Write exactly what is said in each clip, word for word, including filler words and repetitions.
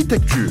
شيت اكتو.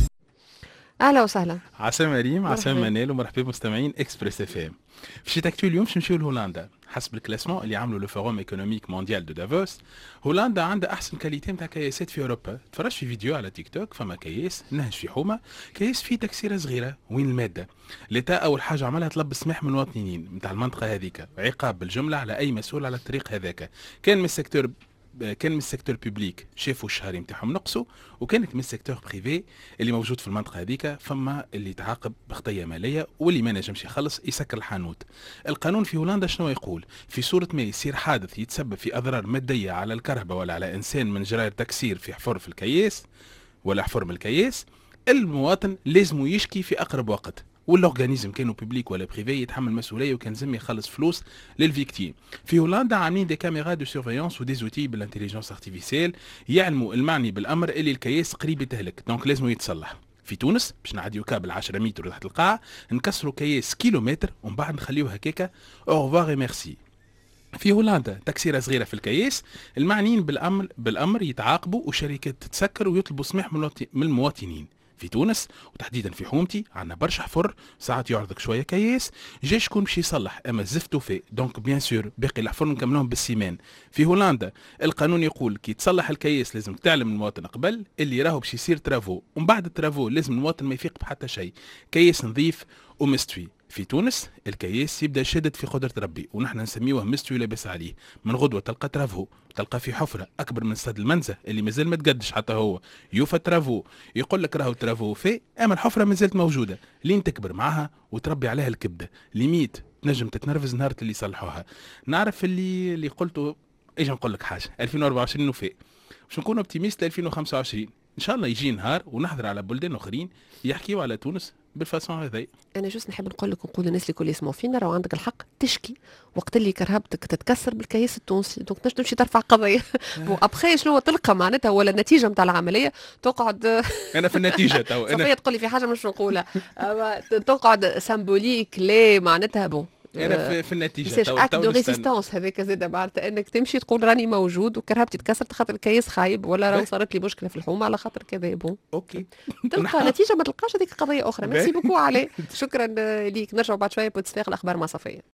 اهلا وسهلا. عسلامة ريم، عسلامة مرحبا. منال، ومرحبا بمستمعين اكسبريس اف ام. في شيت اكتو اليوم باش نمشيو لهولندا. حسب الكلاسمون اللي عملوا لو فوروم ايكونوميك مونديال دو دافوس، هولندا عندها احسن كاليتي نتاع كياسات في اوروبا. تفرجت في فيديو على تيك توك، فما كياس نهج في حومه، كياس فيه تكسيره صغيره. وين الماده؟ لتا اول حاجه عملها طلب سماح من المواطنين نتاع المنطقه هذيك، عقاب بالجمله على اي مسؤول على الطريق هذاك، كان من السيكتور كان من السيكتور بوبليك شافوا الشهري نتاعهم نقصوا، وكانت من السيكتور بريفي اللي موجود في المنطقه هذيك فما اللي تعاقب بخطيه ماليه، واللي ما نجمش يخلص يسكر الحانوت. القانون في هولندا شنو يقول؟ في صوره ما يصير حادث يتسبب في اضرار ماديه على الكهرباء ولا على انسان من جرائر تكسير في حفر في الكياس ولا حفر من الكياس، المواطن لازم يشكي في اقرب وقت، والاورغانيزم كانوا بوبليك ولا بريفي يتحمل مسؤوليه وكان لازم يخلص فلوس للفيكتيم. في هولندا عاملين دي كاميرا دو سيرفيونس ودي زوتي بالانتيليجنس ارتيفيسيال يعلموا المعني بالامر اللي الكياس قريب يتهلك، دونك لازم يتصلح. في تونس باش نعديو كابل عشرة متر تحت القاع، نكسروا كياس كيلومتر ومن بعد نخليوه هكاكا اوغفوار اي ميرسي. في هولندا تكسيره صغيره في الكياس، المعنيين بالامر بالامر يتعاقبوا وشركات تتسكر ويطلبوا سماح من المواطنين. في تونس وتحديدا في حومتي عندنا برشا حفر، ساعات يعرضك شويه كياس، جا شكون باش يصلح، اما زفت وفاء، دونك بيان سور باقي الحفر نكملوهم بالسيمان. في هولندا القانون يقول كي تصلح الكياس لازم تعلم المواطن قبل اللي راهو باش يصير ترافو، ومن بعد الترافو لازم المواطن ما يفيق بحتى شيء، كياس نظيف ومستوي. في تونس الكياس يبدا يشدد في قدرة ربي، ونحن نسميوه مستوي لاباس عليه. من غدوه تلقى ترافو، تلقى في حفره اكبر من استاد المنزه اللي مازال ما تقدش حتى هو، يوفى ترافو، يقول لك راهو ترافو في، اما الحفره مازالت موجوده لين تكبر معاها وتربي عليها الكبده، ليميت تنجم تتنرفز نهار اللي يصلحوها. نعرف اللي اللي قلته، ايش نقول لك حاجه، ألفين وأربعة وعشرين وفاء، باش نكون اوبتيميست ل ألفين وخمسة وعشرين ان شاء الله يجي نهار ونحضر على بلدان اخرين يحكيوا على تونس بالفاسون هذي. انا جوست نحب نقول لك ونقول للناس اللي كل يسمعوا فينا، راهو عندك الحق تشكي وقت اللي كرهبتك تتكسر بالكياس التونسي، دونك تنجم تمشي ترفع قضيه. بون ابخي شنو تلقى معناتها ولا النتيجه نتاع العمليه تقعد. انا في النتيجه تو صفيه انا تقول لي في حاجه مش نقولها، أما تقعد سامبوليك ليه معناتها بون. انا في, في النتيجه ميساج تو اكت تو دو نستنى. ريزيستانس هذاك زاد معناتها انك تمشي تقول راني موجود وكرهبتي تكسرت خاطر الكياس خايب، ولا راهو صارت لي مشكله في الحومه على خاطر كذا. بون اوكي تلقى نتيجه ما تلقاش، هذيك قضيه اخرى. ميرسي بوكو عليه، شكرا ليك. نرجع بعد شويه بوتسفير الاخبار مع صفيه.